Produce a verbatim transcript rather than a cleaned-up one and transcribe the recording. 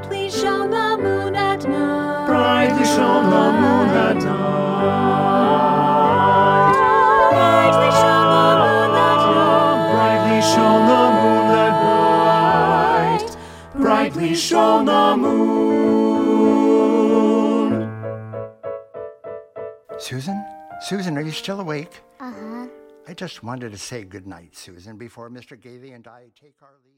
Brightly shone the moon at night. Brightly shone the moon at night. Brightly shone the moon that night. Brightly shone the moon that night. Brightly shone the moon. Susan? Susan, are you still awake? Uh-huh. I just wanted to say good night, Susan, before Mister Gailey and I take our leave.